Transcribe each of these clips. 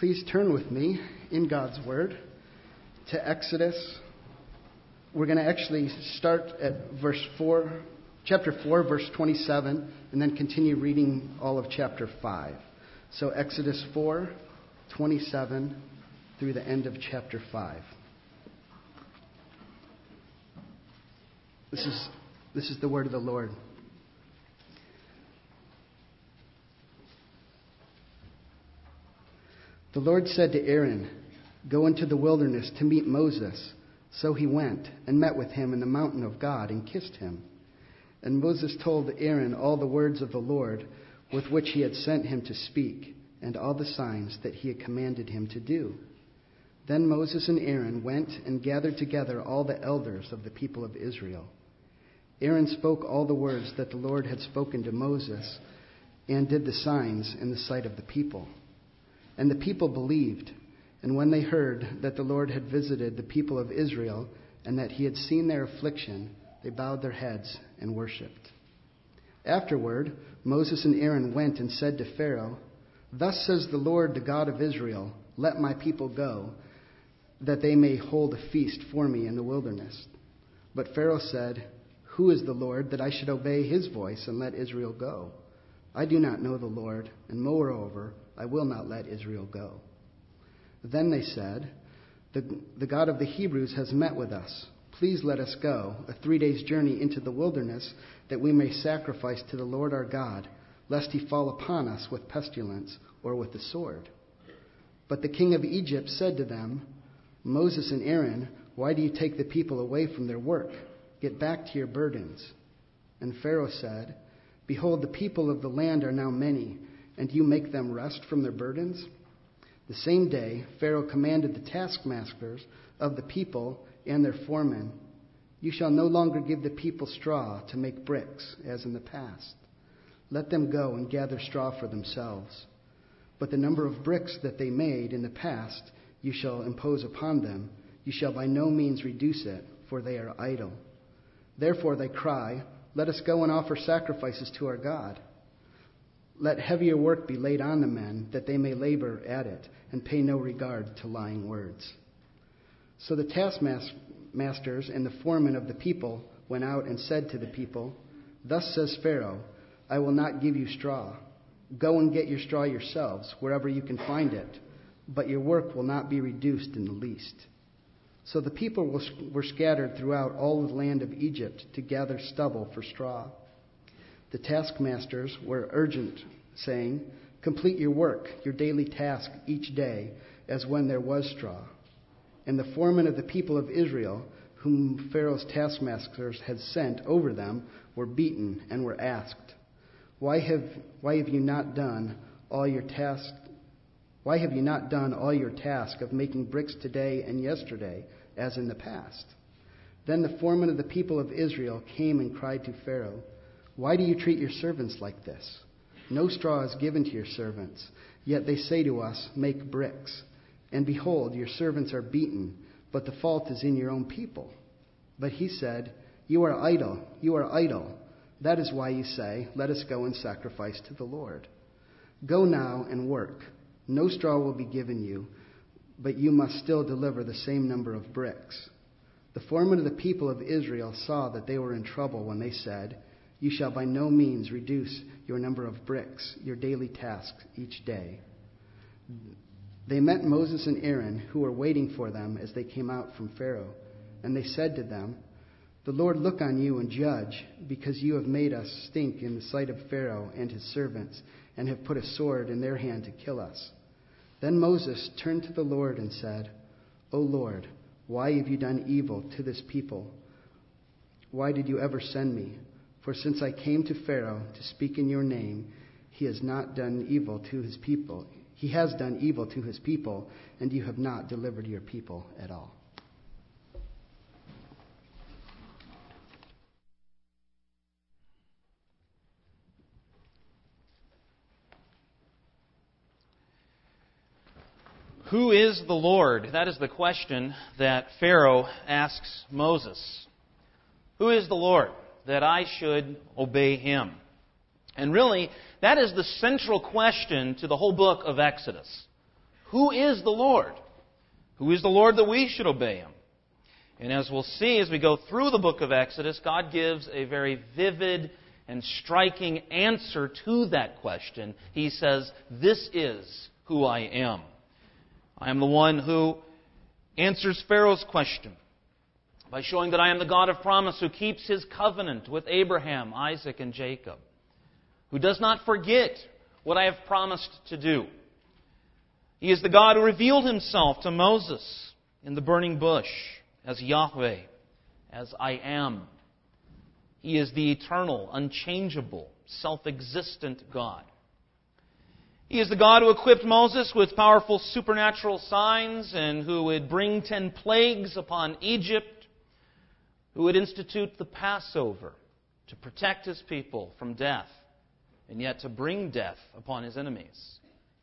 Please turn with me in God's Word to Exodus. We're going to actually start at chapter 4, verse 27, and then continue reading all of chapter 5. So Exodus 4, 27 through the end of chapter 5. This is the word of the Lord. The Lord said to Aaron, "Go into the wilderness to meet Moses." So he went and met with him in the mountain of God and kissed him. And Moses told Aaron all the words of the Lord with which he had sent him to speak, and all the signs that he had commanded him to do. Then Moses and Aaron went and gathered together all the elders of the people of Israel. Aaron spoke all the words that the Lord had spoken to Moses and did the signs in the sight of the people. And the people believed, and when they heard that the Lord had visited the people of Israel and that he had seen their affliction, they bowed their heads and worshipped. Afterward, Moses and Aaron went and said to Pharaoh, "Thus says the Lord, the God of Israel, let my people go, that they may hold a feast for me in the wilderness." But Pharaoh said, "Who is the Lord that I should obey his voice and let Israel go? I do not know the Lord, and moreover, I will not let Israel go." Then they said, The God of the Hebrews has met with us. Please let us go, a 3 days' journey into the wilderness, that we may sacrifice to the Lord our God, lest he fall upon us with pestilence or with the sword. But the king of Egypt said to them, "Moses and Aaron, why do you take the people away from their work? Get back to your burdens." And Pharaoh said, "Behold, the people of the land are now many, and you make them rest from their burdens?" The same day, Pharaoh commanded the taskmasters of the people and their foremen, "You shall no longer give the people straw to make bricks, as in the past. Let them go and gather straw for themselves. But the number of bricks that they made in the past you shall impose upon them. You shall by no means reduce it, for they are idle. Therefore they cry, 'Let us go and offer sacrifices to our God.' Let heavier work be laid on the men, that they may labor at it, and pay no regard to lying words." So the taskmasters and the foremen of the people went out and said to the people, "Thus says Pharaoh, I will not give you straw. Go and get your straw yourselves, wherever you can find it, but your work will not be reduced in the least." So the people were scattered throughout all the land of Egypt to gather stubble for straw. The taskmasters were urgent, saying, "Complete your work, your daily task each day, as when there was straw." And the foremen of the people of Israel, whom Pharaoh's taskmasters had sent over them, were beaten and were asked, Why have you not done all your task of making bricks today and yesterday, as in the past?" Then the foreman of the people of Israel came and cried to Pharaoh, "Why do you treat your servants like this? No straw is given to your servants, yet they say to us, 'Make bricks.' And behold, your servants are beaten, but the fault is in your own people." But he said, "You are idle, you are idle. That is why you say, 'Let us go and sacrifice to the Lord.' Go now and work. No straw will be given you, but you must still deliver the same number of bricks." The foremen of the people of Israel saw that they were in trouble when they said, "You shall by no means reduce your number of bricks, your daily task each day." They met Moses and Aaron, who were waiting for them as they came out from Pharaoh. And they said to them, "The Lord look on you and judge, because you have made us stink in the sight of Pharaoh and his servants, and have put a sword in their hand to kill us." Then Moses turned to the Lord and said, "O Lord, why have you done evil to this people? Why did you ever send me? For since I came to Pharaoh to speak in your name, he has done evil to his people, and you have not delivered your people at all." Who is the Lord? That is the question that Pharaoh asks Moses. Who is the Lord that I should obey him? And really, that is the central question to the whole book of Exodus. who is the Lord? Who is the Lord that we should obey Him? And as we'll see as we go through the book of Exodus, God gives a very vivid and striking answer to that question. He says, "This is who I am. I am the one who answers Pharaoh's question by showing that I am the God of promise who keeps His covenant with Abraham, Isaac, and Jacob, who does not forget what I have promised to do. He is the God who revealed Himself to Moses in the burning bush as Yahweh, as I am. He is the eternal, unchangeable, self-existent God. He is the God who equipped Moses with powerful supernatural signs and who would bring 10 plagues upon Egypt, who would institute the Passover to protect His people from death and yet to bring death upon His enemies.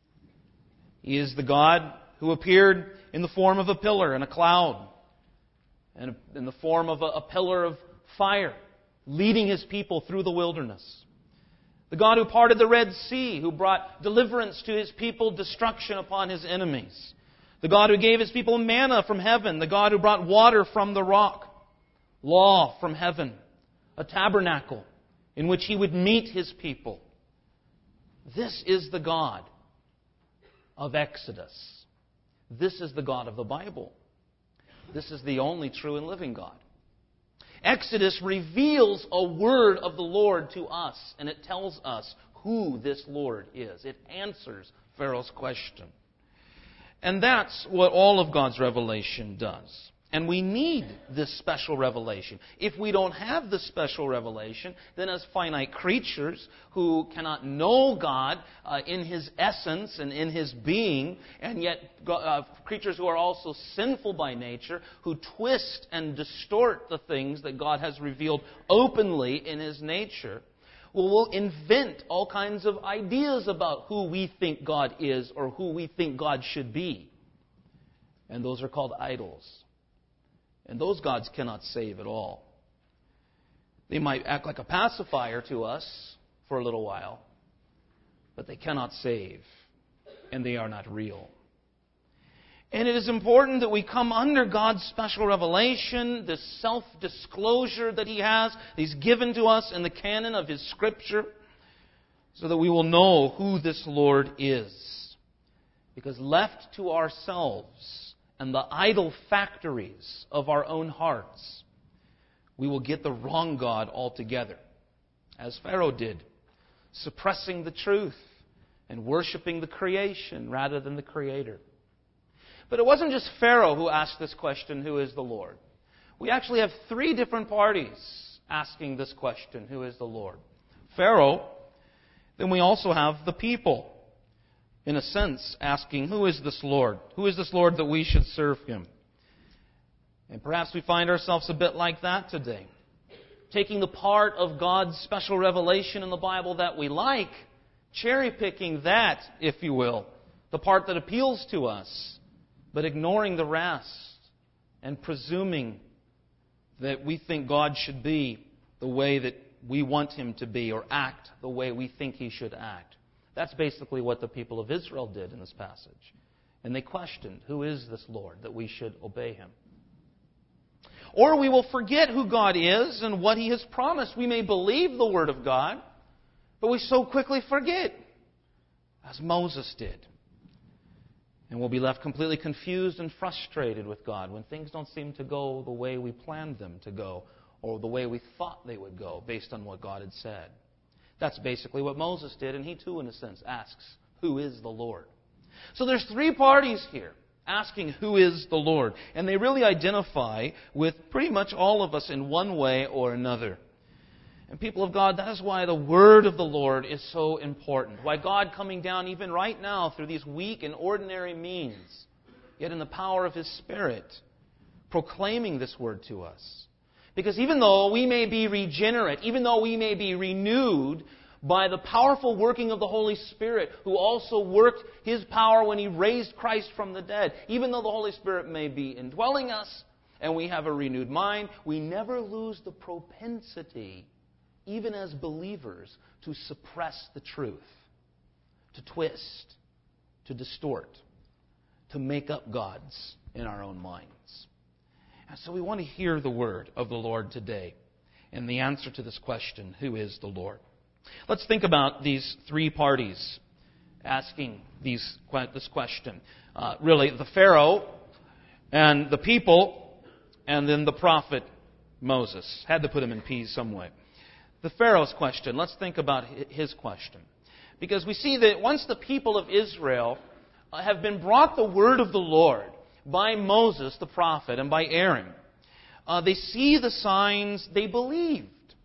He is the God who appeared in the form of a pillar and a cloud and in the form of a pillar of fire, leading His people through the wilderness. The God who parted the Red Sea, who brought deliverance to His people, destruction upon His enemies. The God who gave His people manna from heaven. The God who brought water from the rock. Law from heaven. A tabernacle in which He would meet His people. This is the God of Exodus. This is the God of the Bible. This is the only true and living God. Exodus reveals a word of the Lord to us, and it tells us who this Lord is. It answers Pharaoh's question. And that's what all of God's revelation does. And we need this special revelation. If we don't have this special revelation, then as finite creatures who cannot know God in His essence and in His being, and yet creatures who are also sinful by nature, who twist and distort the things that God has revealed openly in His nature, we'll invent all kinds of ideas about who we think God is or who we think God should be. And those are called idols. And those gods cannot save at all. They might act like a pacifier to us for a little while, but they cannot save, and they are not real. And it is important that we come under God's special revelation, this self-disclosure that He has, He's given to us in the canon of His Scripture, so that we will know who this Lord is. Because left to ourselves, and the idol factories of our own hearts, we will get the wrong God altogether, as Pharaoh did, suppressing the truth and worshiping the creation rather than the Creator. But it wasn't just Pharaoh who asked this question, who is the Lord? We actually have 3 different parties asking this question, who is the Lord? Pharaoh, then we also have the people, in a sense, asking, who is this Lord? Who is this Lord that we should serve Him? And perhaps we find ourselves a bit like that today. Taking the part of God's special revelation in the Bible that we like, cherry-picking that, if you will, the part that appeals to us, but ignoring the rest and presuming that we think God should be the way that we want Him to be or act the way we think He should act. That's basically what the people of Israel did in this passage. And they questioned, who is this Lord that we should obey Him? Or we will forget who God is and what He has promised. We may believe the Word of God, but we so quickly forget, as Moses did. And we'll be left completely confused and frustrated with God when things don't seem to go the way we planned them to go or the way we thought they would go based on what God had said. That's basically what Moses did, and he too, in a sense, asks, who is the Lord? So there's 3 parties here asking, who is the Lord? And they really identify with pretty much all of us in one way or another. And people of God, that is why the Word of the Lord is so important. Why God coming down even right now through these weak and ordinary means, yet in the power of His Spirit, proclaiming this Word to us. Because even though we may be regenerate, even though we may be renewed by the powerful working of the Holy Spirit, who also worked His power when He raised Christ from the dead, even though the Holy Spirit may be indwelling us and we have a renewed mind, we never lose the propensity, even as believers, to suppress the truth, to twist, to distort. to make up gods in our own minds. And so we want to hear the word of the Lord today and the answer to this question, who is the Lord? Let's think about these three parties asking this question. Really, the Pharaoh and the people, and then the prophet Moses. Had to put him in P's some way. The Pharaoh's question, let's think about his question. Because we see that once the people of Israel have been brought the word of the Lord by Moses, the prophet, and by Aaron, they see the signs, they believed.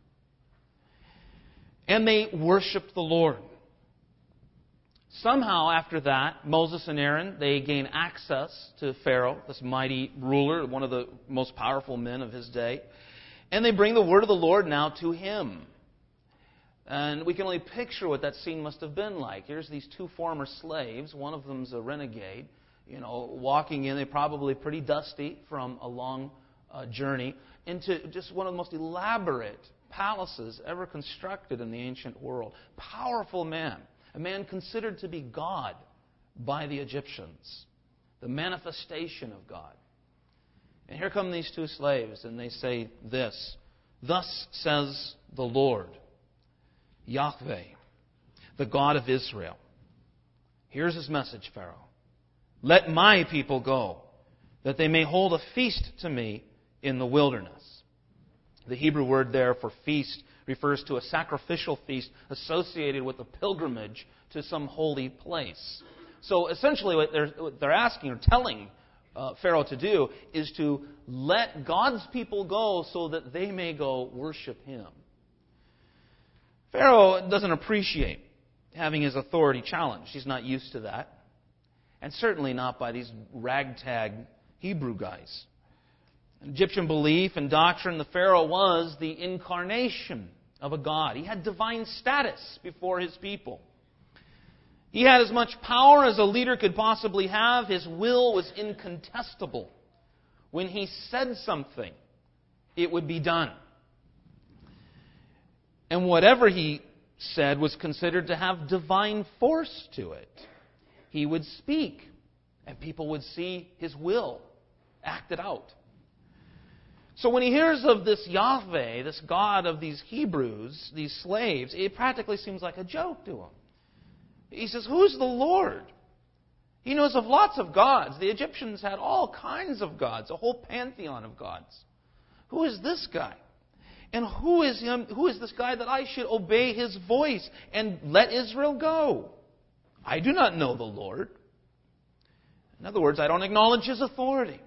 And they worshiped the Lord. Somehow after that, Moses and Aaron, they gain access to Pharaoh, this mighty ruler, one of the most powerful men of his day. And they bring the word of the Lord now to him. And we can only picture what that scene must have been like. Here's these two former slaves. One of them's a renegade, walking in. They're probably pretty dusty from a long journey into just one of the most elaborate palaces ever constructed in the ancient world. Powerful man. A man considered to be God by the Egyptians. The manifestation of God. And here come these two slaves, and they say this, "Thus says the Lord, Yahweh, the God of Israel. Here's his message, Pharaoh. Let my people go, that they may hold a feast to me in the wilderness." The Hebrew word there for feast refers to a sacrificial feast associated with a pilgrimage to some holy place. So essentially what they're asking or telling Pharaoh to do is to let God's people go so that they may go worship him. Pharaoh doesn't appreciate having his authority challenged. He's not used to that. And certainly not by these ragtag Hebrew guys. In Egyptian belief and doctrine, the Pharaoh was the incarnation of a god. He had divine status before his people. He had as much power as a leader could possibly have. His will was incontestable. When he said something, it would be done. And whatever he said was considered to have divine force to it. He would speak, and people would see his will acted out. So when he hears of this Yahweh, this God of these Hebrews, these slaves, it practically seems like a joke to him. He says, "Who's the Lord?" He knows of lots of gods. The Egyptians had all kinds of gods, a whole pantheon of gods. Who is this guy? And who is him? Who is this guy that I should obey his voice and let Israel go? I do not know the Lord. In other words, I don't acknowledge his authority.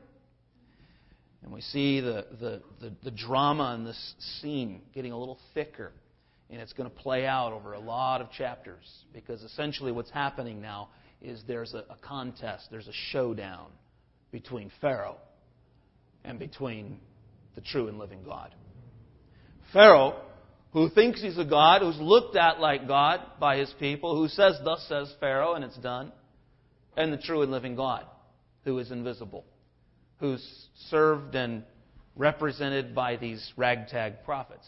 And we see the drama in this scene getting a little thicker. And it's going to play out over a lot of chapters. Because essentially what's happening now is there's a contest, there's a showdown between Pharaoh and between the true and living God. Pharaoh, who thinks he's a god, who's looked at like God by his people, who says, "Thus says Pharaoh," and it's done. And the true and living God, who is invisible, who's served and represented by these ragtag prophets.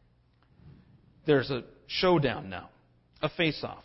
There's a showdown now, a face-off.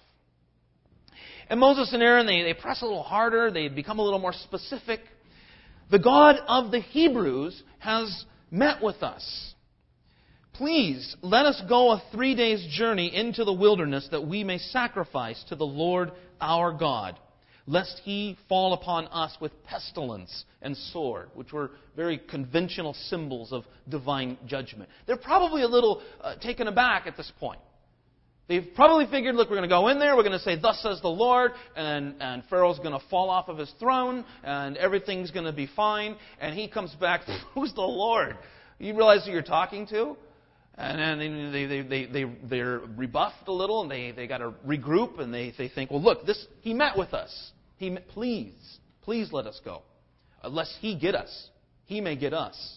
And Moses and Aaron, they press a little harder, they become a little more specific. The God of the Hebrews has met with us. Please, let us go a 3 days' journey into the wilderness that we may sacrifice to the Lord our God, lest he fall upon us with pestilence and sword, which were very conventional symbols of divine judgment. They're probably a little taken aback at this point. They've probably figured, look, we're going to go in there, we're going to say, "Thus says the Lord," and Pharaoh's going to fall off of his throne, and everything's going to be fine. And he comes back, "Who's the Lord?" You realize who you're talking to? And then they're rebuffed a little, and they got to regroup, and they think, well, look, he met with us. Please let us go. Lest he get us. He may get us.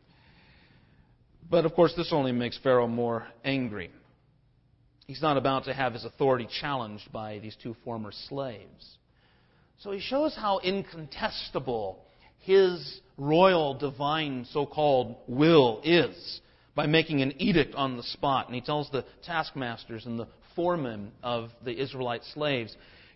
But, of course, this only makes Pharaoh more angry. He's not about to have his authority challenged by these two former slaves. So he shows how incontestable his royal, divine, so-called will is by making an edict on the spot. And he tells the taskmasters and the foremen of the Israelite slaves,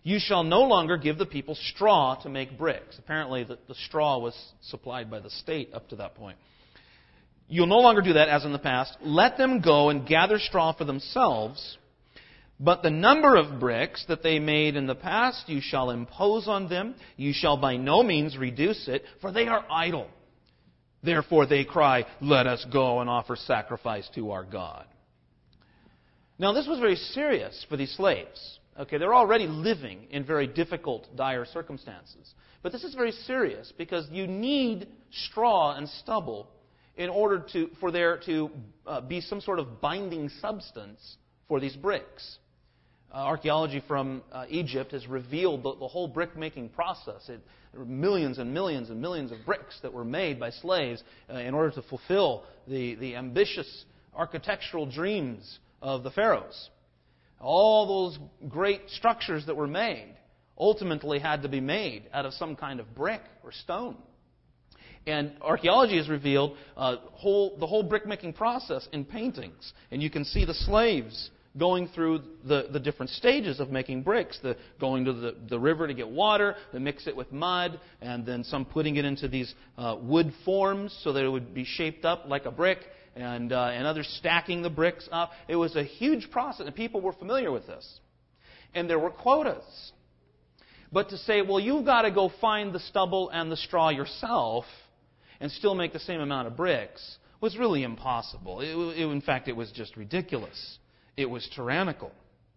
You shall no longer give the people straw to make bricks. Apparently, the straw was supplied by the state up to that point. You'll no longer do that as in the past. Let them go and gather straw for themselves. But the number of bricks that they made in the past you shall impose on them. You shall by no means reduce it, for they are idle. Therefore they cry, let us go and offer sacrifice to our God. Now this was very serious for these slaves. Okay, they're already living in very difficult, dire circumstances. But this is very serious because you need straw and stubble in order for there to be some sort of binding substance for these bricks. Archaeology from Egypt has revealed the whole brick-making process. There were millions and millions and millions of bricks that were made by slaves in order to fulfill the ambitious architectural dreams of the pharaohs. All those great structures that were made ultimately had to be made out of some kind of brick or stone. And archaeology has revealed the whole brick-making process in paintings. And you can see the slaves going through the different stages of making bricks. Going to the river to get water, they mix it with mud, and then some putting it into these wood forms so that it would be shaped up like a brick, and others stacking the bricks up. It was a huge process, and people were familiar with this. And there were quotas. But to say, well, you've got to go find the stubble and the straw yourself and still make the same amount of bricks was really impossible. In fact, it was just ridiculous. It was tyrannical.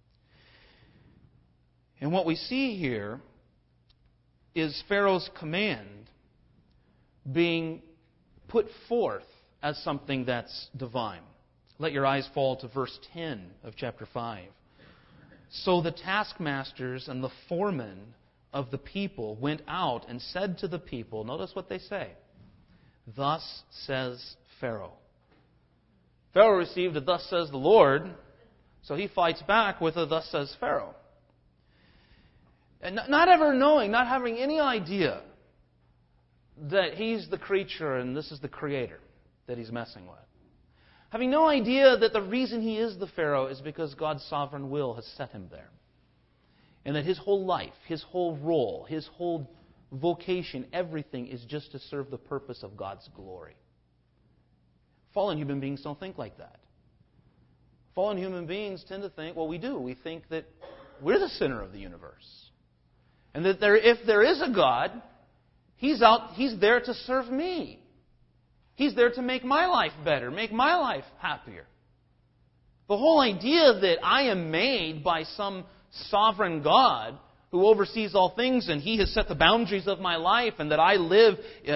And what we see here is Pharaoh's command being put forth as something that's divine. Let your eyes fall to verse 10 of chapter 5. So the taskmasters and the foremen of the people went out and said to the people, notice what they say, thus says Pharaoh. Pharaoh received a thus says the Lord, so he fights back with a thus says Pharaoh. And not ever knowing, not having any idea that he's the creature and this is the creator that he's messing with. Having no idea that the reason he is the Pharaoh is because God's sovereign will has set him there. And that his whole life, his whole role, his whole vocation, everything is just to serve the purpose of God's glory. Fallen human beings don't think like that. Fallen human beings tend to think, well, we do. We think that we're the center of the universe. And that if there is a God, He's there to serve me. He's there to make my life better, make my life happier. The whole idea that I am made by some sovereign God who oversees all things and He has set the boundaries of my life and that I live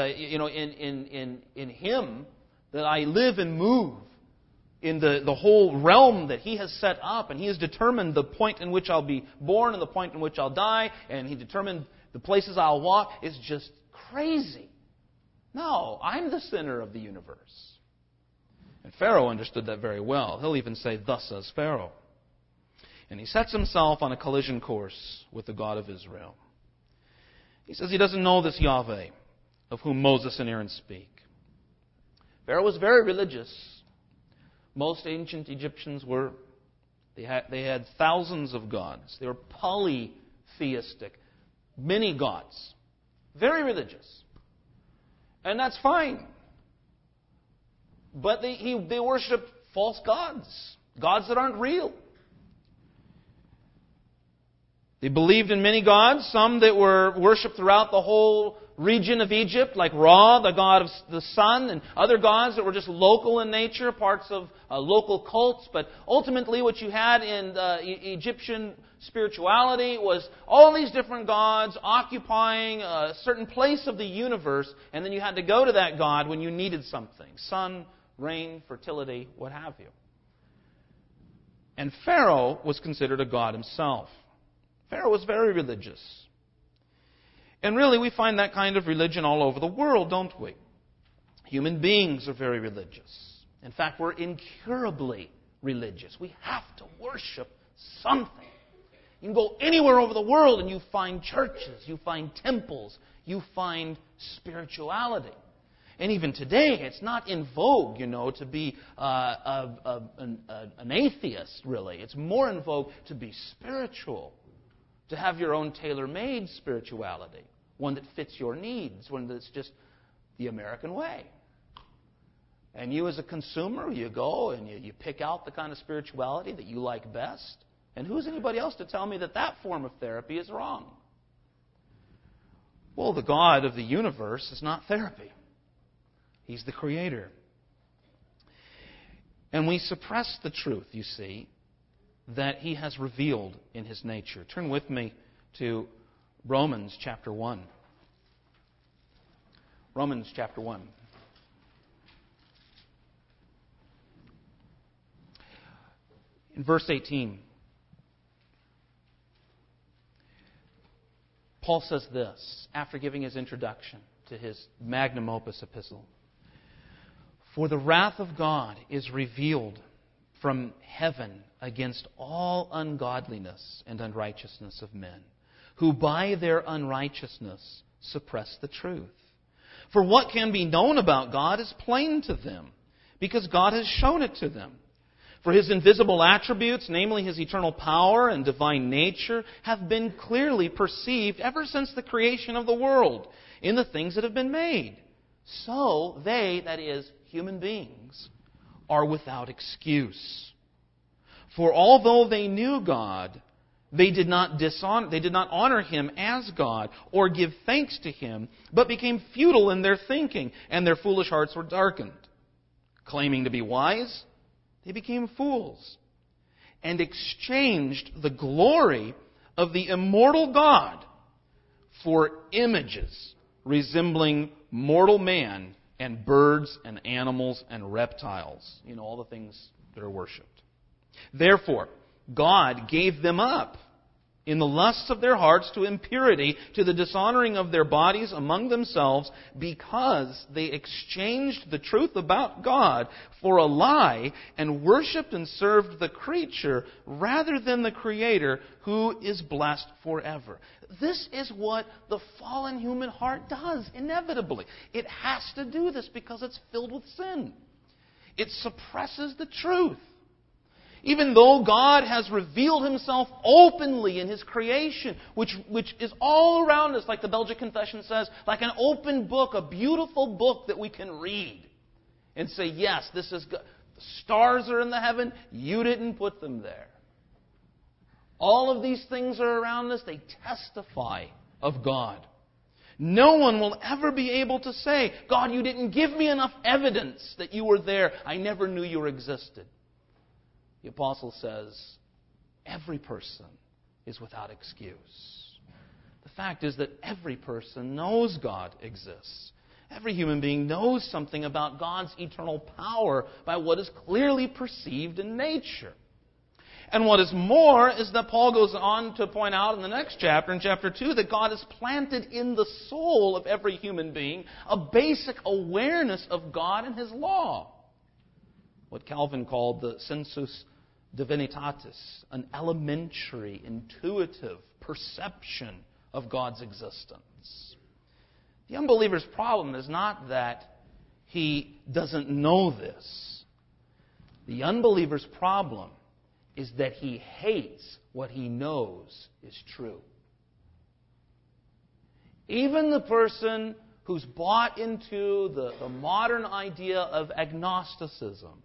in Him, that I live and move in the whole realm that He has set up, and He has determined the point in which I'll be born and the point in which I'll die, and He determined the places I'll walk, is just crazy. No, I'm the center of the universe. And Pharaoh understood that very well. He'll even say, thus says Pharaoh. And he sets himself on a collision course with the God of Israel. He says he doesn't know this Yahweh of whom Moses and Aaron speak. Pharaoh was very religious. Most ancient Egyptians were. They had thousands of gods. They were polytheistic. Many gods. Very religious. And that's fine. But they worship false gods. Gods that aren't real. They believed in many gods. Some that were worshipped throughout the whole region of Egypt, like Ra, the god of the sun, and other gods that were just local in nature, parts of local cults. But ultimately what you had in Egyptian spirituality was all these different gods occupying a certain place of the universe, and then you had to go to that god when you needed something. Sun, rain, fertility, what have you. And Pharaoh was considered a god himself. Pharaoh was very religious. And really, we find that kind of religion all over the world, don't we? Human beings are very religious. In fact, we're incurably religious. We have to worship something. You can go anywhere over the world and you find churches, you find temples, you find spirituality. And even today, it's not in vogue, to be an atheist, really. It's more in vogue to be spiritual, to have your own tailor-made spirituality, one that fits your needs, one that's just the American way. And you as a consumer, you go and you pick out the kind of spirituality that you like best. And who's anybody else to tell me that that form of therapy is wrong? Well, the God of the universe is not therapy. He's the Creator. And we suppress the truth, you see, that He has revealed in His nature. Turn with me to Romans chapter 1. Romans chapter 1. In verse 18, Paul says this, after giving his introduction to his magnum opus epistle. For the wrath of God is revealed from heaven against all ungodliness and unrighteousness of men, who by their unrighteousness suppress the truth. For what can be known about God is plain to them, because God has shown it to them. For His invisible attributes, namely His eternal power and divine nature, have been clearly perceived ever since the creation of the world in the things that have been made. So they, that is, human beings, are without excuse. For although they knew God, they did not honor Him as God or give thanks to Him, but became futile in their thinking, and their foolish hearts were darkened. Claiming to be wise, they became fools and exchanged the glory of the immortal God for images resembling mortal man and birds and animals and reptiles. You know, all the things that are worshipped. Therefore, God gave them up in the lusts of their hearts to impurity, to the dishonoring of their bodies among themselves, because they exchanged the truth about God for a lie and worshipped and served the creature rather than the Creator, who is blessed forever. This is what the fallen human heart does, inevitably. It has to do this because it's filled with sin. It suppresses the truth. Even though God has revealed Himself openly in His creation, which is all around us, like the Belgic Confession says, like an open book, a beautiful book that we can read and say, yes, this is good. The stars are in the heaven, you didn't put them there. All of these things are around us, they testify of God. No one will ever be able to say, God, you didn't give me enough evidence that you were there. I never knew you existed. The apostle says, every person is without excuse. The fact is that every person knows God exists. Every human being knows something about God's eternal power by what is clearly perceived in nature. And what is more is that Paul goes on to point out in the next chapter, in chapter 2, that God has planted in the soul of every human being a basic awareness of God and His law. What Calvin called the sensus divinitatis, an elementary, intuitive perception of God's existence. The unbeliever's problem is not that he doesn't know this. The unbeliever's problem is that he hates what he knows is true. Even the person who's bought into the modern idea of agnosticism,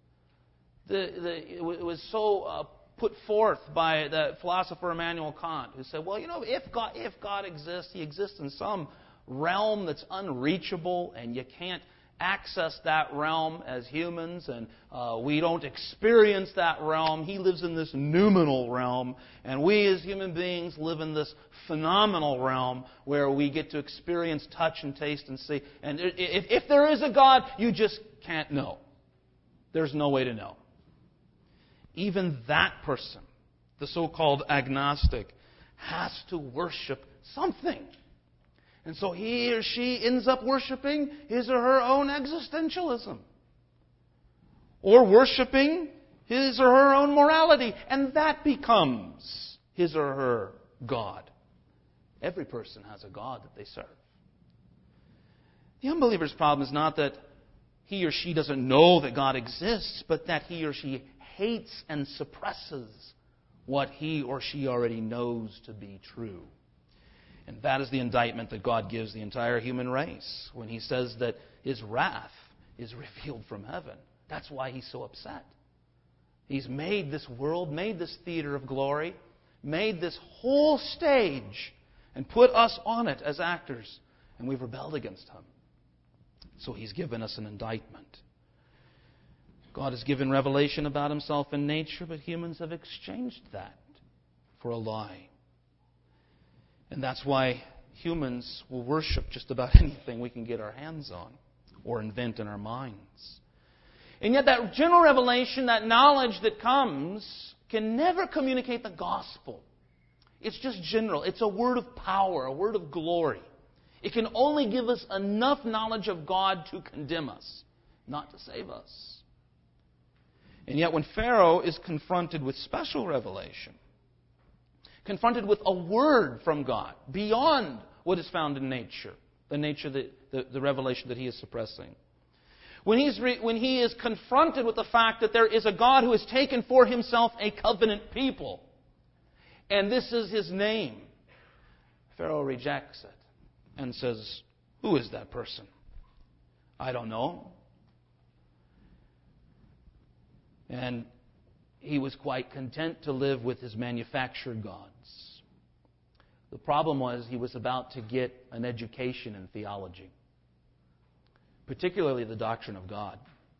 it was so put forth by the philosopher Immanuel Kant, who said, well, you know, if God exists, He exists in some realm that's unreachable, and you can't access that realm as humans, and we don't experience that realm. He lives in this noumenal realm, and we as human beings live in this phenomenal realm where we get to experience touch and taste and see. And if there is a God, you just can't know. There's no way to know. Even that person, the so-called agnostic, has to worship something. And so he or she ends up worshiping his or her own existentialism. Or worshiping his or her own morality. And that becomes his or her God. Every person has a God that they serve. The unbeliever's problem is not that he or she doesn't know that God exists, but that he or she hates and suppresses what he or she already knows to be true. And that is the indictment that God gives the entire human race when He says that His wrath is revealed from heaven. That's why He's so upset. He's made this world, made this theater of glory, made this whole stage, and put us on it as actors, and we've rebelled against Him. So He's given us an indictment. God has given revelation about Himself in nature, but humans have exchanged that for a lie. And that's why humans will worship just about anything we can get our hands on or invent in our minds. And yet that general revelation, that knowledge that comes, can never communicate the gospel. It's just general. It's a word of power, a word of glory. It can only give us enough knowledge of God to condemn us, not to save us. And yet when Pharaoh is confronted with special revelation, confronted with a word from God beyond what is found in nature, the revelation that he is suppressing. When he is confronted with the fact that there is a God who has taken for Himself a covenant people, and this is His name, Pharaoh rejects it and says, "Who is that person? I don't know." And he was quite content to live with his manufactured gods. The problem was he was about to get an education in theology, particularly the doctrine of God,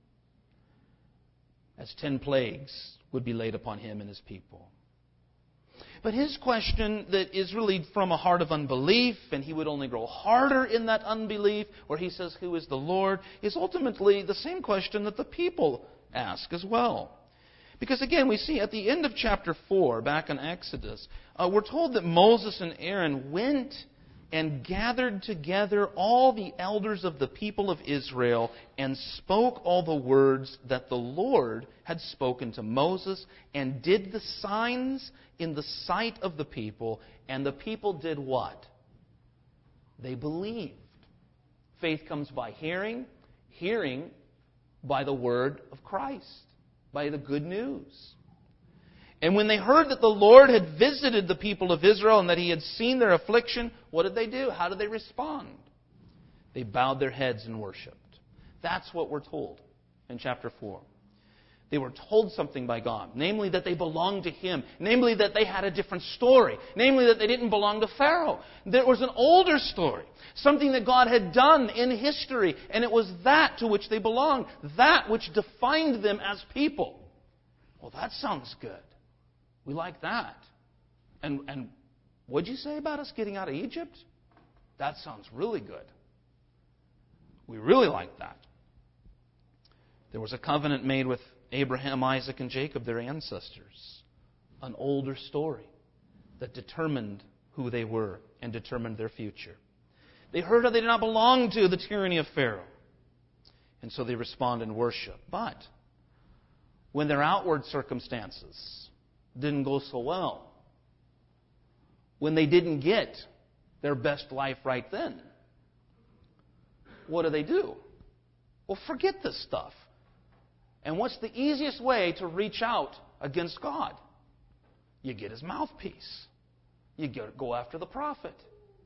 as 10 plagues would be laid upon him and his people. But his question that is really from a heart of unbelief, and he would only grow harder in that unbelief, where he says, "Who is the Lord?" is ultimately the same question that the people ask as well. Because again, we see at the end of chapter 4, back in Exodus, we're told that Moses and Aaron went and gathered together all the elders of the people of Israel and spoke all the words that the Lord had spoken to Moses, and did the signs in the sight of the people. And the people did what? They believed. Faith comes by hearing, hearing by the word of Christ, by the good news. And when they heard that the Lord had visited the people of Israel and that He had seen their affliction, what did they do? How did they respond? They bowed their heads and worshipped. That's what we're told in chapter 4. They were told something by God, namely that they belonged to Him, namely that they had a different story, namely that they didn't belong to Pharaoh. There was an older story, something that God had done in history, and it was that to which they belonged, that which defined them as people. Well, that sounds good. We like that. And what'd you say about us getting out of Egypt? That sounds really good. We really like that. There was a covenant made with Abraham, Isaac, and Jacob, their ancestors. An older story that determined who they were and determined their future. They heard how they did not belong to the tyranny of Pharaoh. And so they respond in worship. But when their outward circumstances didn't go so well, when they didn't get their best life right then, what do? Well, forget this stuff. And what's the easiest way to reach out against God? You get His mouthpiece. You go after the prophet.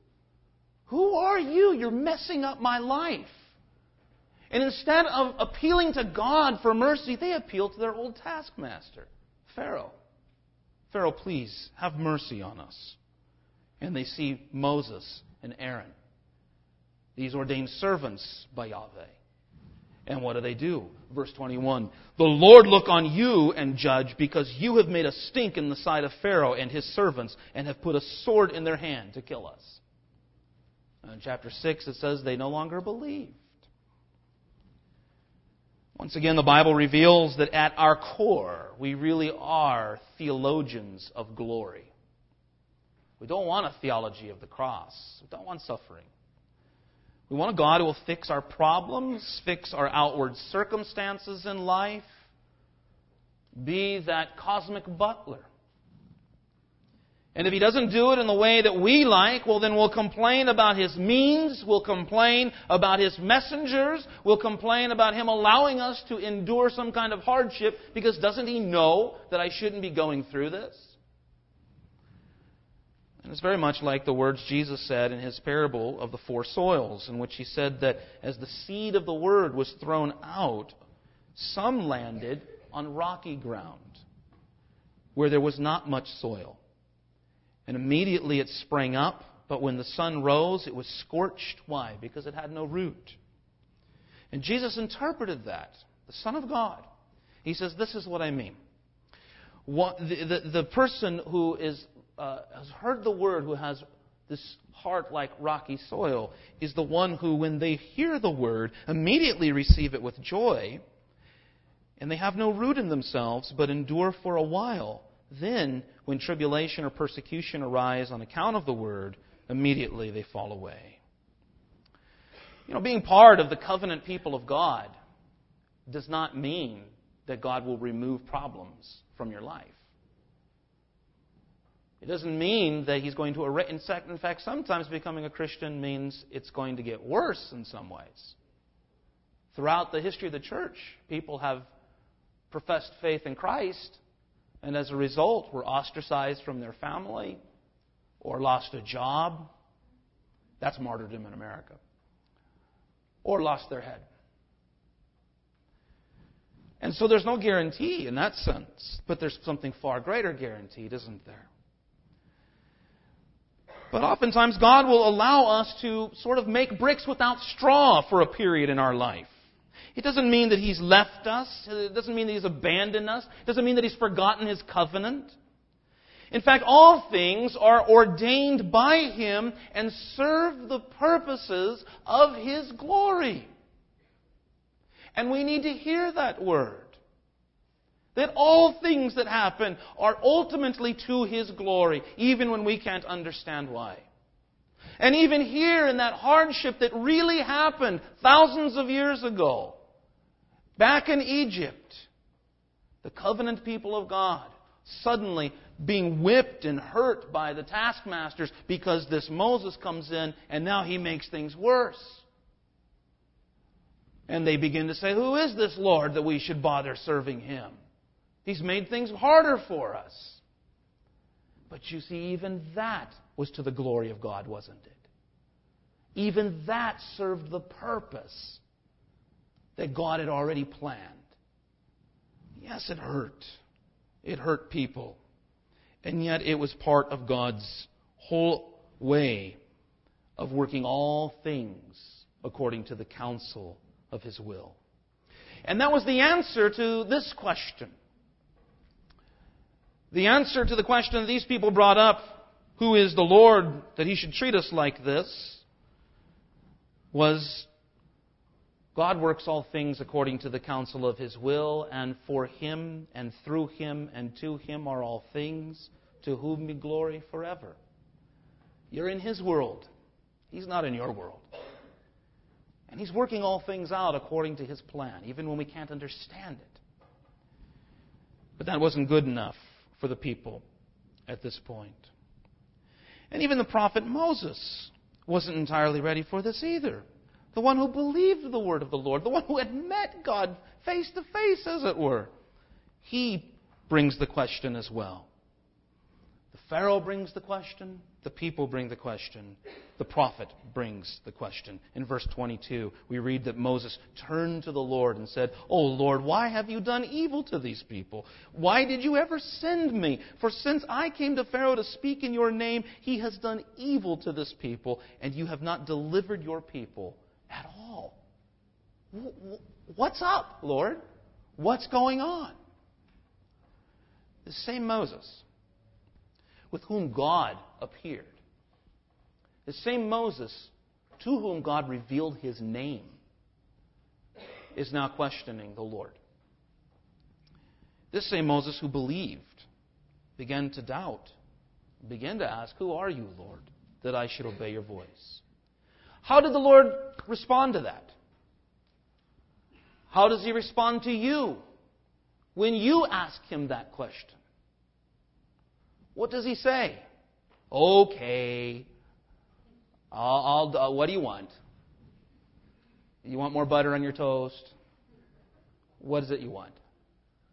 Who are you? You're messing up my life. And instead of appealing to God for mercy, they appeal to their old taskmaster, Pharaoh. Pharaoh, please have mercy on us. And they see Moses and Aaron, these ordained servants by Yahweh. And what do? Verse 21, "The Lord look on you and judge, because you have made a stink in the sight of Pharaoh and his servants, and have put a sword in their hand to kill us." And in chapter 6 it says they no longer believed. Once again, the Bible reveals that at our core, we really are theologians of glory. We don't want a theology of the cross. We don't want suffering. We want a God who will fix our problems, fix our outward circumstances in life, be that cosmic butler. And if He doesn't do it in the way that we like, well, then we'll complain about His means, we'll complain about His messengers, we'll complain about Him allowing us to endure some kind of hardship, because doesn't He know that I shouldn't be going through this? And it's very much like the words Jesus said in His parable of the four soils, in which He said that as the seed of the Word was thrown out, some landed on rocky ground, where there was not much soil. And immediately it sprang up, but when the sun rose, it was scorched. Why? Because it had no root. And Jesus interpreted that, the Son of God. He says, this is what I mean. The person who has heard the Word, who has this heart like rocky soil, is the one who, when they hear the Word, immediately receive it with joy, and they have no root in themselves, but endure for a while. Then, when tribulation or persecution arise on account of the Word, immediately they fall away. Being part of the covenant people of God does not mean that God will remove problems from your life. It doesn't mean that He's going to erase. In fact, sometimes becoming a Christian means it's going to get worse in some ways. Throughout the history of the church, people have professed faith in Christ, and as a result were ostracized from their family or lost a job. That's martyrdom in America. Or lost their head. And so there's no guarantee in that sense, but there's something far greater guaranteed, isn't there? But oftentimes God will allow us to sort of make bricks without straw for a period in our life. It doesn't mean that He's left us. It doesn't mean that He's abandoned us. It doesn't mean that He's forgotten His covenant. In fact, all things are ordained by Him and serve the purposes of His glory. And we need to hear that word. That all things that happen are ultimately to His glory, even when we can't understand why. And even here in that hardship that really happened thousands of years ago, back in Egypt, the covenant people of God suddenly being whipped and hurt by the taskmasters because this Moses comes in and now he makes things worse. And they begin to say, who is this Lord that we should bother serving Him? He's made things harder for us. But you see, even that was to the glory of God, wasn't it? Even that served the purpose that God had already planned. Yes, it hurt. It hurt people. And yet it was part of God's whole way of working all things according to the counsel of His will. And that was the answer to this question. The answer to the question that these people brought up, who is the Lord that He should treat us like this, was God works all things according to the counsel of His will, and for Him and through Him and to Him are all things, to whom be glory forever. You're in His world. He's not in your world. And He's working all things out according to His plan, even when we can't understand it. But that wasn't good enough for the people at this point. And even the prophet Moses wasn't entirely ready for this either. The one who believed the word of the Lord, the one who had met God face to face, as it were. He brings the question as well. The Pharaoh brings the question. The people bring the question. The prophet brings the question. In verse 22, we read that Moses turned to the Lord and said, "O Lord, why have you done evil to these people? Why did you ever send me? For since I came to Pharaoh to speak in your name, he has done evil to this people, and you have not delivered your people at all." What's up, Lord? What's going on? The same Moses with whom God appeared, the same Moses to whom God revealed His name, is now questioning the Lord. This same Moses who believed began to doubt, began to ask, "Who are you, Lord, that I should obey your voice?" How did the Lord respond to that? How does He respond to you when you ask Him that question? What does He say? Okay, what do you want? You want more butter on your toast? What is it you want?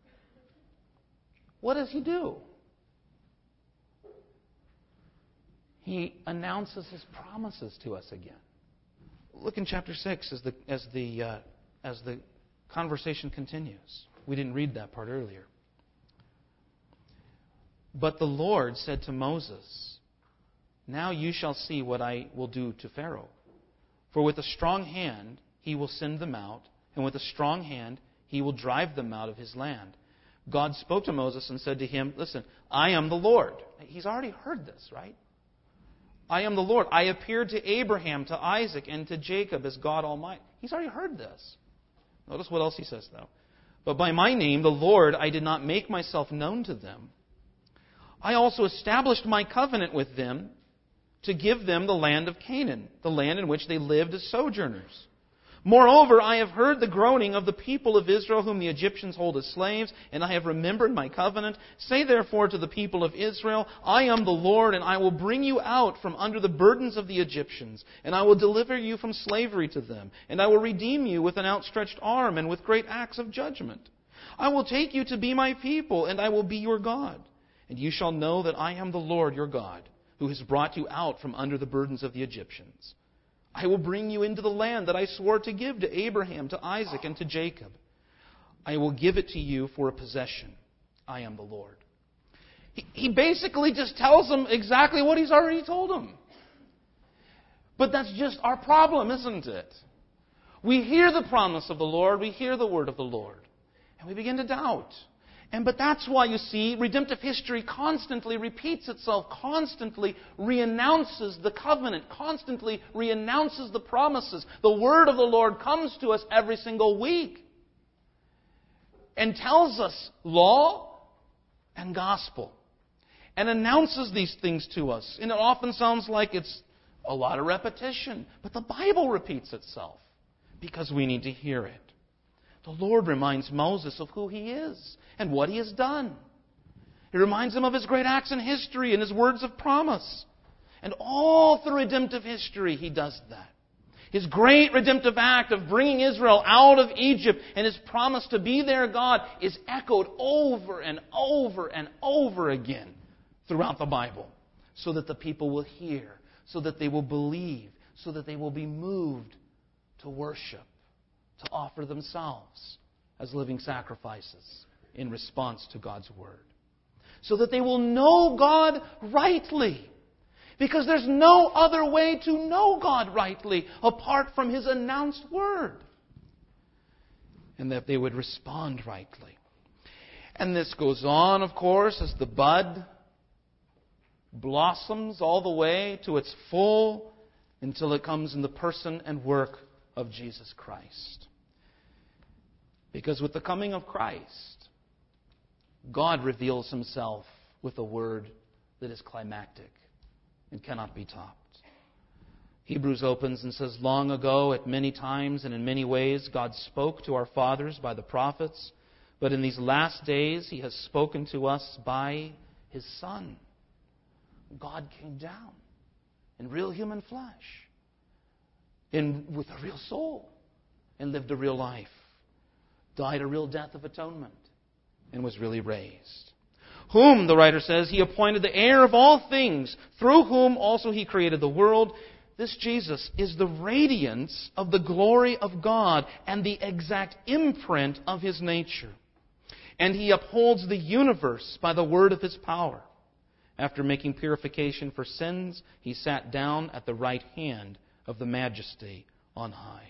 What does He do? He announces His promises to us again. Look in chapter 6 as the conversation continues. We didn't read that part earlier. But the Lord said to Moses, "Now you shall see what I will do to Pharaoh. For with a strong hand he will send them out, and with a strong hand he will drive them out of his land." God spoke to Moses and said to him, listen, "I am the Lord." He's already heard this, right? "I am the Lord. I appeared to Abraham, to Isaac, and to Jacob as God Almighty." He's already heard this. Notice what else he says, though. "But by my name, the Lord, I did not make myself known to them. I also established my covenant with them to give them the land of Canaan, the land in which they lived as sojourners. Moreover, I have heard the groaning of the people of Israel whom the Egyptians hold as slaves, and I have remembered my covenant. Say therefore to the people of Israel, I am the Lord, and I will bring you out from under the burdens of the Egyptians, and I will deliver you from slavery to them, and I will redeem you with an outstretched arm and with great acts of judgment. I will take you to be my people, and I will be your God. And you shall know that I am the Lord your God, who has brought you out from under the burdens of the Egyptians. I will bring you into the land that I swore to give to Abraham, to Isaac, and to Jacob. I will give it to you for a possession. I am the Lord." He basically just tells them exactly what He's already told them. But that's just our problem, isn't it? We hear the promise of the Lord, we hear the word of the Lord, and we begin to doubt. But that's why, you see, redemptive history constantly repeats itself, constantly reannounces the covenant, constantly reannounces the promises. The word of the Lord comes to us every single week and tells us law and gospel and announces these things to us. And it often sounds like it's a lot of repetition, but the Bible repeats itself because we need to hear it. The Lord reminds Moses of who He is and what He has done. He reminds him of His great acts in history and His words of promise. And all through redemptive history, He does that. His great redemptive act of bringing Israel out of Egypt and His promise to be their God is echoed over and over and over again throughout the Bible, so that the people will hear, so that they will believe, so that they will be moved to worship, to offer themselves as living sacrifices in response to God's Word. So that they will know God rightly. Because there's no other way to know God rightly apart from His announced Word. And that they would respond rightly. And this goes on, of course, as the bud blossoms all the way to its full until it comes in the person and work of Jesus Christ. Because with the coming of Christ, God reveals Himself with a word that is climactic and cannot be topped. Hebrews opens and says, "Long ago, at many times and in many ways, God spoke to our fathers by the prophets, but in these last days He has spoken to us by His Son." God came down in real human flesh, with a real soul, and lived a real life, died a real death of atonement, and was really raised. Whom, the writer says, He appointed the heir of all things, through whom also He created the world. This Jesus is the radiance of the glory of God and the exact imprint of His nature. And He upholds the universe by the word of His power. After making purification for sins, He sat down at the right hand of the Majesty on high.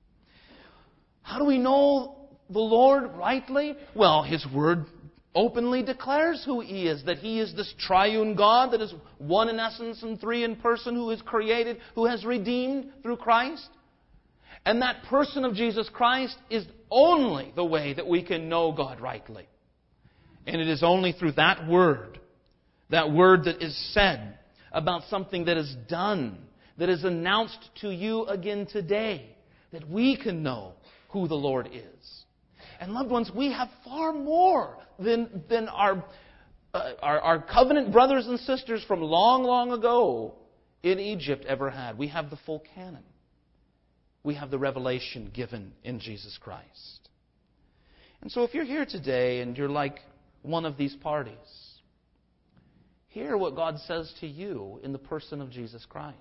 How do we know the Lord rightly? Well, His Word openly declares who He is, that He is this triune God that is one in essence and three in person, who is created, who has redeemed through Christ. And that person of Jesus Christ is only the way that we can know God rightly. And it is only through that word that is said about something that is done, that is announced to you again today, that we can know who the Lord is. And loved ones, we have far more than our covenant brothers and sisters from long, long ago in Egypt ever had. We have the full canon. We have the revelation given in Jesus Christ. And so if you're here today and you're like one of these parties, hear what God says to you in the person of Jesus Christ.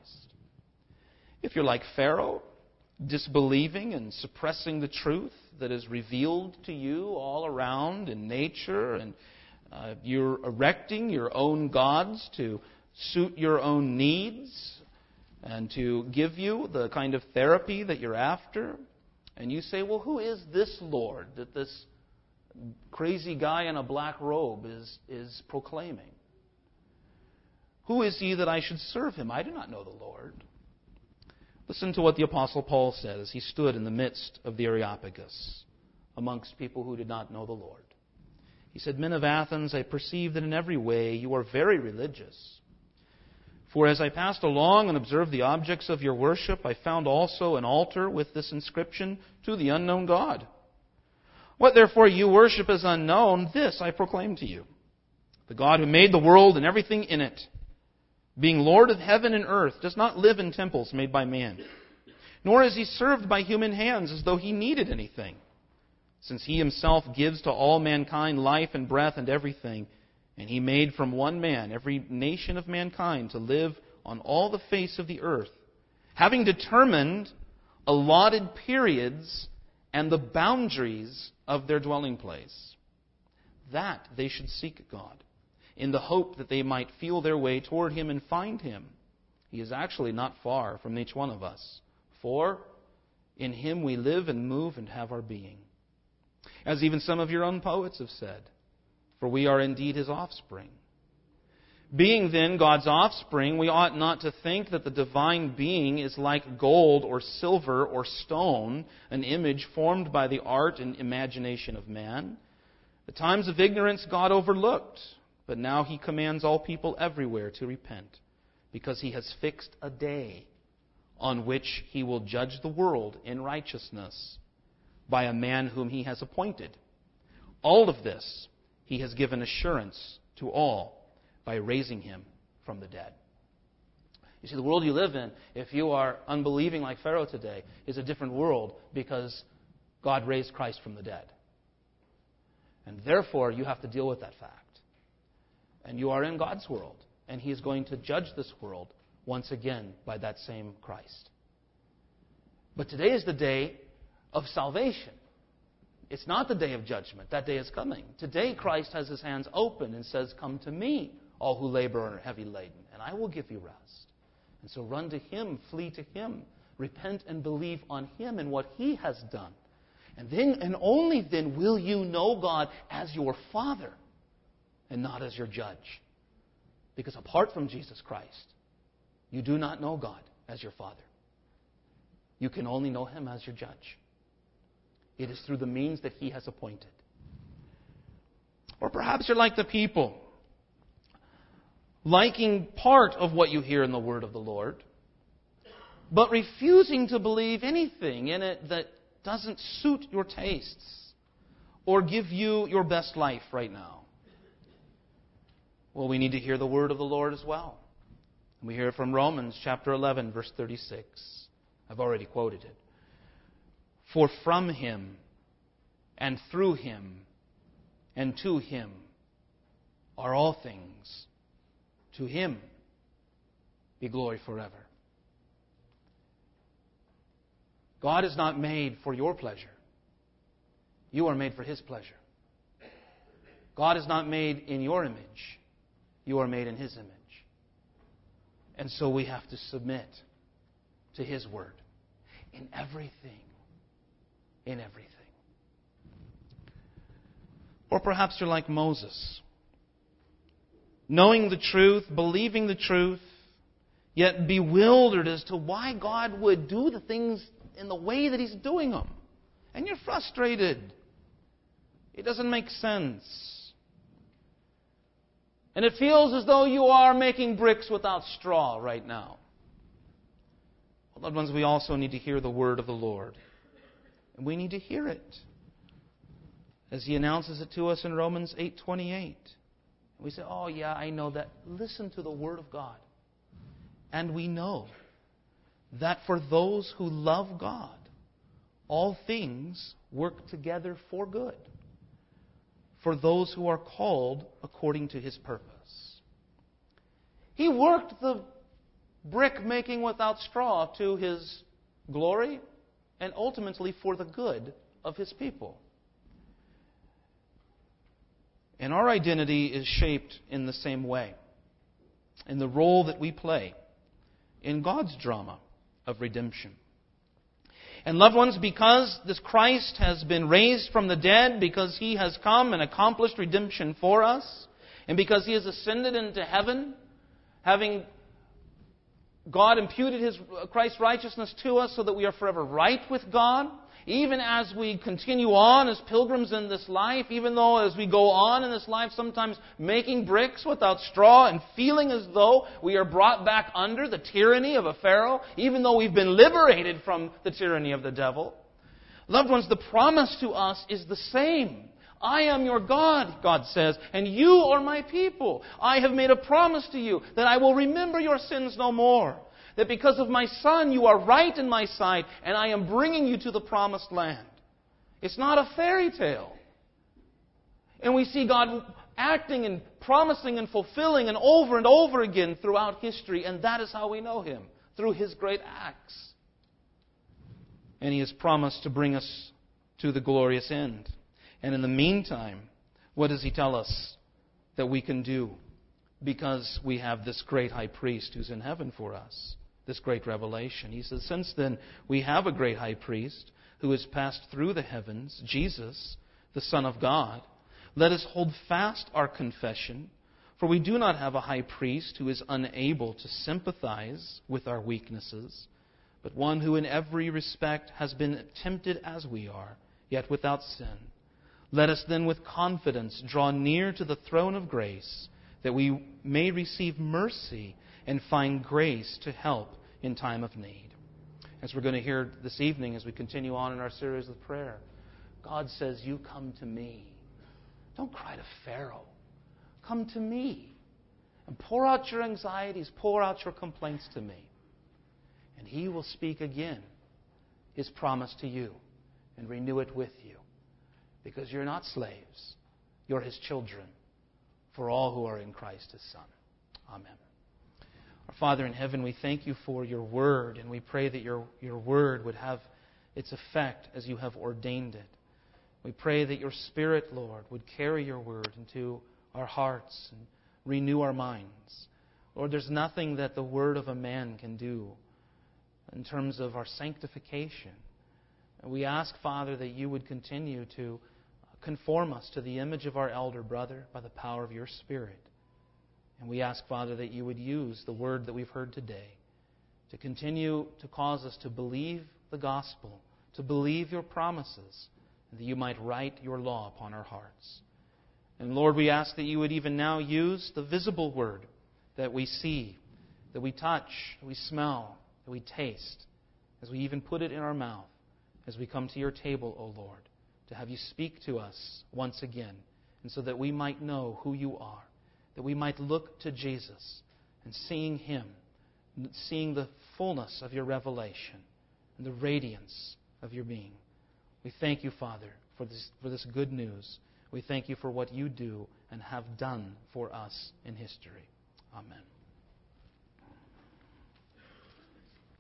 If you're like Pharaoh, disbelieving and suppressing the truth that is revealed to you all around in nature, and you're erecting your own gods to suit your own needs and to give you the kind of therapy that you're after, and you say, well, who is this Lord that this crazy guy in a black robe is proclaiming? Who is he that I should serve him? I do not know the Lord. Listen to what the Apostle Paul said as he stood in the midst of the Areopagus amongst people who did not know the Lord. He said, Men of Athens, I perceive that in every way you are very religious. For as I passed along and observed the objects of your worship, I found also an altar with this inscription, To the unknown God. What therefore you worship as unknown, this I proclaim to you. The God who made the world and everything in it, being Lord of heaven and earth, does not live in temples made by man, nor is he served by human hands as though he needed anything, since he himself gives to all mankind life and breath and everything, and he made from one man every nation of mankind to live on all the face of the earth, having determined allotted periods and the boundaries of their dwelling place, that they should seek God, in the hope that they might feel their way toward him and find him. He is actually not far from each one of us, for in him we live and move and have our being. As even some of your own poets have said, for we are indeed his offspring. Being then God's offspring, we ought not to think that the divine being is like gold or silver or stone, an image formed by the art and imagination of man. The times of ignorance God overlooked, but now he commands all people everywhere to repent, because he has fixed a day on which he will judge the world in righteousness by a man whom he has appointed. All of this he has given assurance to all by raising him from the dead. You see, the world you live in, if you are unbelieving like Pharaoh today, is a different world because God raised Christ from the dead. And therefore, you have to deal with that fact. And you are in God's world, and he is going to judge this world once again by that same Christ. But today is the day of salvation. It's not the day of judgment. That day is coming. Today, Christ has his hands open and says, Come to me, all who labor and are heavy laden, and I will give you rest. And so run to him, flee to him, repent and believe on him and what he has done. And then, and only then, will you know God as your Father and not as your judge. Because apart from Jesus Christ, you do not know God as your Father. You can only know him as your judge. It is through the means that he has appointed. Or perhaps you're like the people, liking part of what you hear in the word of the Lord, but refusing to believe anything in it that doesn't suit your tastes or give you your best life right now. Well, we need to hear the word of the Lord as well. We hear it from Romans chapter 11, verse 36. I've already quoted it. For from him, and through him, and to him are all things. To him be glory forever. God is not made for your pleasure. You are made for his pleasure. God is not made in your image. You are made in his image. And so we have to submit to his word in everything. In everything. Or perhaps you're like Moses, knowing the truth, believing the truth, yet bewildered as to why God would do the things in the way that he's doing them. And you're frustrated. It doesn't make sense. And it feels as though you are making bricks without straw right now. Well, loved ones, we also need to hear the word of the Lord. And we need to hear it as he announces it to us in Romans 8:28. We say, oh yeah, I know that. Listen to the word of God. And we know that for those who love God, all things work together for good, for those who are called according to his purpose. He worked the brick making without straw to His glory and ultimately for the good of His people. And our identity is shaped in the same way, in the role that we play in God's drama of redemption. And loved ones, because this Christ has been raised from the dead, because He has come and accomplished redemption for us, and because He has ascended into heaven, having God imputed Christ's righteousness to us so that we are forever right with God, even as we continue on as pilgrims in this life, even though as we go on in this life sometimes making bricks without straw and feeling as though we are brought back under the tyranny of a Pharaoh, even though we've been liberated from the tyranny of the devil. Loved ones, the promise to us is the same. I am your God, God says, and you are my people. I have made a promise to you that I will remember your sins no more. That because of my Son, you are right in my sight, and I am bringing you to the promised land. It's not a fairy tale. And we see God acting and promising and fulfilling and over again throughout history, and that is how we know Him, through His great acts. And He has promised to bring us to the glorious end. And in the meantime, what does He tell us that we can do? Because we have this great high priest who's in heaven for us. This great revelation. He says, since then we have a great high priest who has passed through the heavens, Jesus, the Son of God, let us hold fast our confession, for we do not have a high priest who is unable to sympathize with our weaknesses, but one who in every respect has been tempted as we are, yet without sin. Let us then with confidence draw near to the throne of grace, that we may receive mercy and find grace to help in time of need. As we're going to hear this evening as we continue on in our series of prayer, God says, you come to me. Don't cry to Pharaoh. Come to me. And pour out your anxieties, pour out your complaints to me. And He will speak again His promise to you and renew it with you. Because you're not slaves. You're His children. For all who are in Christ His Son. Amen. Our Father in heaven, we thank You for Your Word, and we pray that Your Word would have its effect as You have ordained it. We pray that Your Spirit, Lord, would carry Your Word into our hearts and renew our minds. Lord, there's nothing that the word of a man can do in terms of our sanctification. And we ask, Father, that You would continue to conform us to the image of our elder brother by the power of Your Spirit. And we ask, Father, that You would use the word that we've heard today to continue to cause us to believe the gospel, to believe Your promises, and that You might write Your law upon our hearts. And Lord, we ask that You would even now use the visible word that we see, that we touch, that we smell, that we taste, as we even put it in our mouth, as we come to Your table, O Lord, to have You speak to us once again, and so that we might know who You are, that we might look to Jesus, and seeing Him, seeing the fullness of Your revelation, and the radiance of Your being. We thank You, Father, for this good news. We thank You for what You do and have done for us in history. Amen.